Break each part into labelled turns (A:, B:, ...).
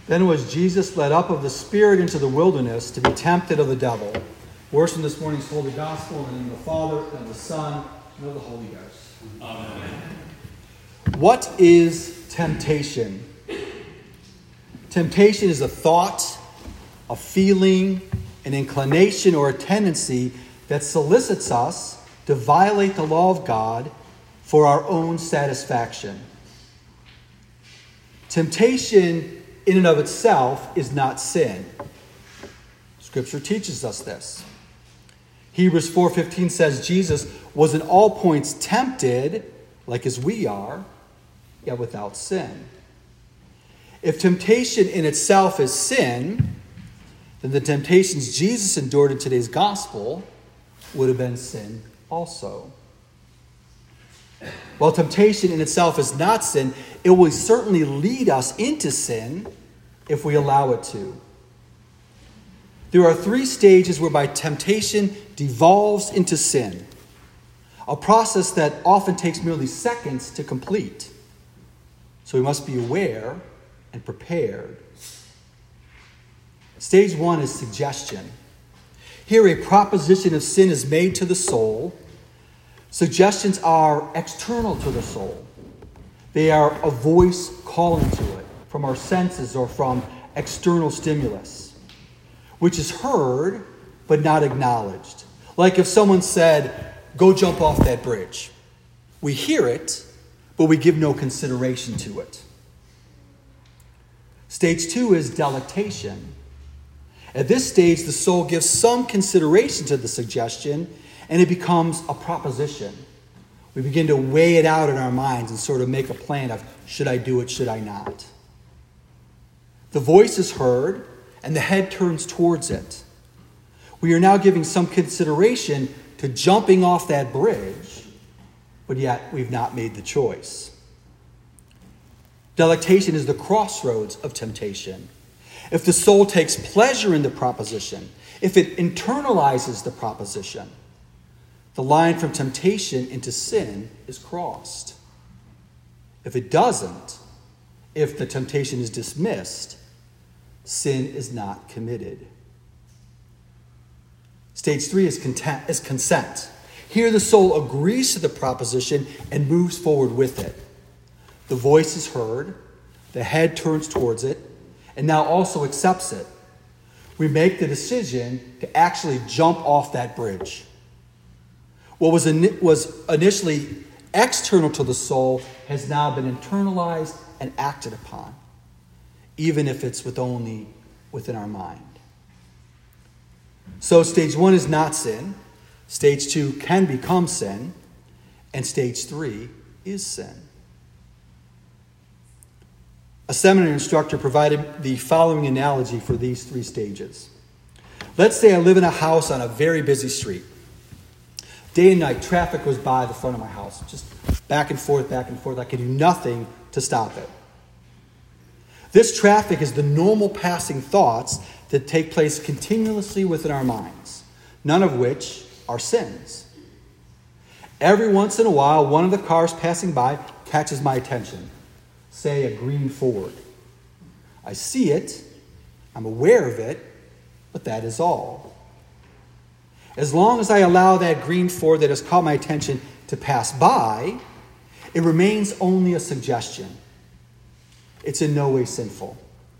A: Then was Jesus led up of the Spirit into the wilderness to be tempted of the devil. Words from this morning's Holy Gospel, in the name of the Father, and of the Son, and of the Holy Ghost.
B: Amen.
A: What is temptation? Temptation is a thought, a feeling, an inclination, or a tendency that solicits us to violate the law of God for our own satisfaction. Temptation in and of itself is not sin. Scripture teaches us this. Hebrews 4:15 says Jesus was in all points tempted, like as we are, yet without sin. If temptation in itself is sin, then the temptations Jesus endured in today's gospel would have been sin also. While temptation in itself is not sin, it will certainly lead us into sin if we allow it to. There are 3 stages whereby temptation devolves into sin, a process that often takes merely seconds to complete. So we must be aware and prepared. Stage 1 is suggestion. Here a proposition of sin is made to the soul. Suggestions are external to the soul. They are a voice calling to it from our senses or from external stimulus, which is heard but not acknowledged. Like if someone said, "Go jump off that bridge." We hear it, but we give no consideration to it. Stage 2 is delectation. At this stage, the soul gives some consideration to the suggestion, and it becomes a proposition. We begin to weigh it out in our minds and sort of make a plan of, should I do it, should I not? The voice is heard, and the head turns towards it. We are now giving some consideration to jumping off that bridge, but yet we've not made the choice. Delectation is the crossroads of temptation. If the soul takes pleasure in the proposition, if it internalizes the proposition, the line from temptation into sin is crossed. If it doesn't, if the temptation is dismissed, sin is not committed. Stage 3 is consent. Here the soul agrees to the proposition and moves forward with it. The voice is heard, the head turns towards it, and now also accepts it. We make the decision to actually jump off that bridge. What was initially external to the soul has now been internalized and acted upon, even if it's only within our mind. So stage 1 is not sin, stage 2 can become sin, and stage 3 is sin. A seminary instructor provided the following analogy for these 3 stages. Let's say I live in a house on a very busy street. Day and night, traffic goes by the front of my house, just back and forth, back and forth. I can do nothing to stop it. This traffic is the normal passing thoughts that take place continuously within our minds, none of which are sins. Every once in a while, one of the cars passing by catches my attention. Say a green Ford. I see it, I'm aware of it, but that is all. As long as I allow that green Ford that has caught my attention to pass by, it remains only a suggestion. It's in no way sinful.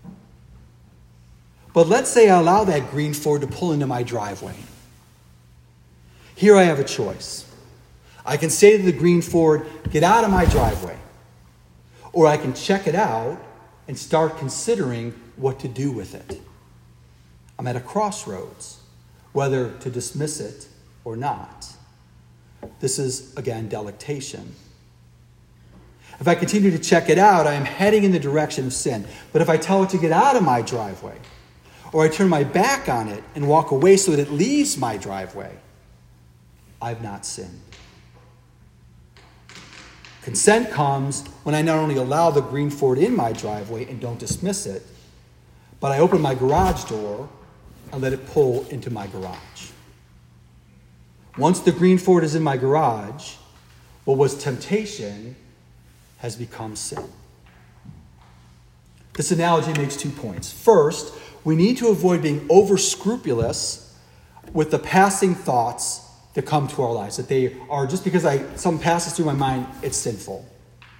A: But let's say I allow that green Ford to pull into my driveway. Here I have a choice. I can say to the green Ford, "Get out of my driveway." Or I can check it out and start considering what to do with it. I'm at a crossroads, whether to dismiss it or not. This is, again, delectation. If I continue to check it out, I am heading in the direction of sin. But if I tell it to get out of my driveway, or I turn my back on it and walk away so that it leaves my driveway, I've not sinned. Consent comes when I not only allow the green Ford in my driveway and don't dismiss it, but I open my garage door and let it pull into my garage. Once the green Ford is in my garage, what was temptation has become sin. This analogy makes 2 points. First, we need to avoid being over-scrupulous with the passing thoughts that come to our lives, that they are, just because something passes through my mind, it's sinful.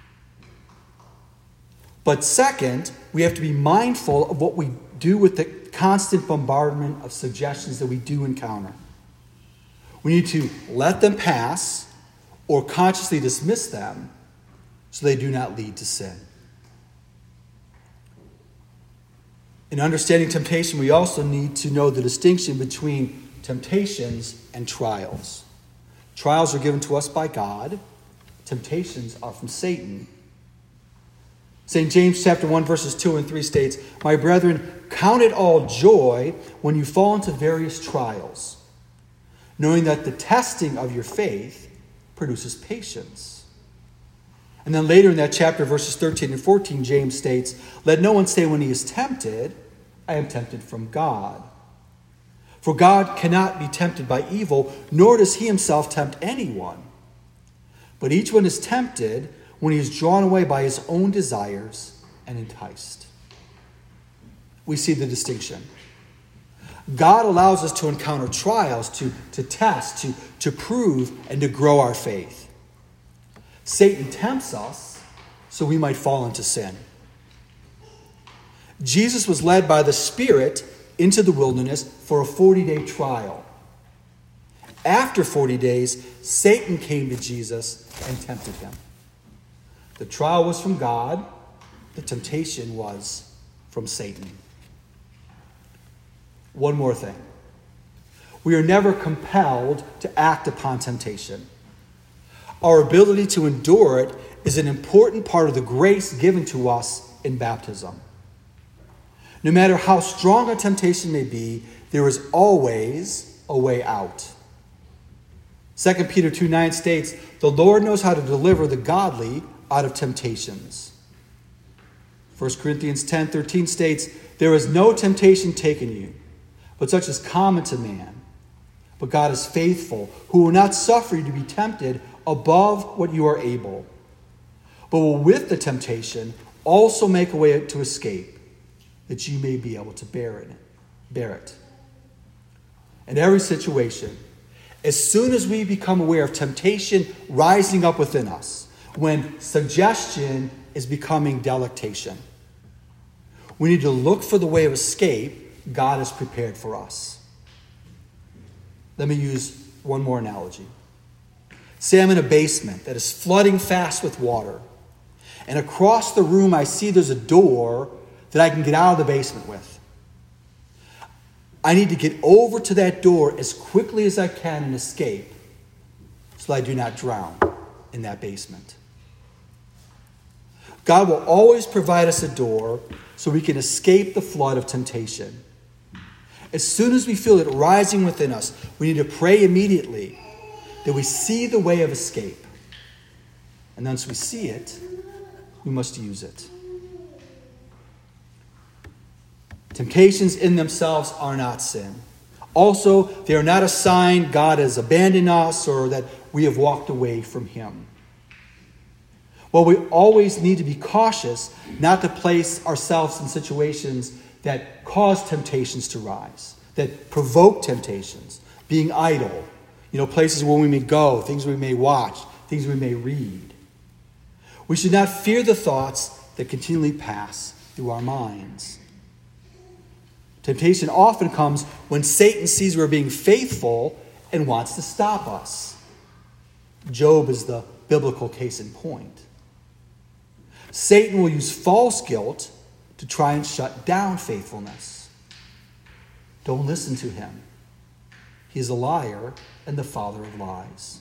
A: But second, we have to be mindful of what we do with the constant bombardment of suggestions that we do encounter. We need to let them pass or consciously dismiss them so they do not lead to sin. In understanding temptation, we also need to know the distinction between temptations and trials. Trials are given to us by God. Temptations are from Satan. St. James chapter 1, verses 2 and 3 states, "My brethren, count it all joy when you fall into various trials, knowing that the testing of your faith produces patience." And then later in that chapter, verses 13 and 14, James states, "Let no one say when he is tempted, I am tempted from God. For God cannot be tempted by evil, nor does he himself tempt anyone. But each one is tempted when he is drawn away by his own desires and enticed." We see the distinction. God allows us to encounter trials, to test, to prove, and to grow our faith. Satan tempts us so we might fall into sin. Jesus was led by the Spirit into the wilderness for a 40-day trial. After 40 days, Satan came to Jesus and tempted him. The trial was from God. The temptation was from Satan. One more thing. We are never compelled to act upon temptation. Our ability to endure it is an important part of the grace given to us in baptism. No matter how strong a temptation may be, there is always a way out. 2 Peter 2:9 states, "The Lord knows how to deliver the godly out of temptations." 1 Corinthians 10:13 states, "There is no temptation taken you, but such is common to man. But God is faithful, who will not suffer you to be tempted above what you are able, but will with the temptation also make a way to escape, that you may be able to bear it." In every situation, as soon as we become aware of temptation rising up within us, when suggestion is becoming delectation, we need to look for the way of escape God has prepared for us. Let me use one more analogy. Say I'm in a basement that is flooding fast with water, and across the room I see there's a door that I can get out of the basement with. I need to get over to that door as quickly as I can and escape so I do not drown in that basement. God will always provide us a door so we can escape the flood of temptation. As soon as we feel it rising within us, we need to pray immediately that we see the way of escape. And once we see it, we must use it. Temptations in themselves are not sin. Also, they are not a sign God has abandoned us or that we have walked away from him. While we always need to be cautious not to place ourselves in situations that cause temptations to rise, that provoke temptations, being idle, places where we may go, things we may watch, things we may read. We should not fear the thoughts that continually pass through our minds. Temptation often comes when Satan sees we're being faithful and wants to stop us. Job is the biblical case in point. Satan will use false guilt to try and shut down faithfulness. Don't listen to him. He is a liar and the father of lies.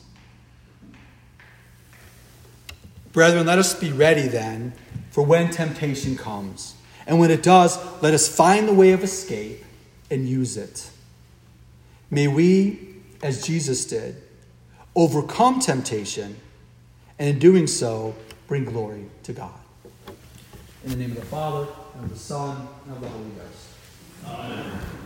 A: Brethren, let us be ready then for when temptation comes. And when it does, let us find the way of escape and use it. May we, as Jesus did, overcome temptation, and in doing so, bring glory to God. In the name of the Father, and of the Son, and of the Holy Ghost. Amen.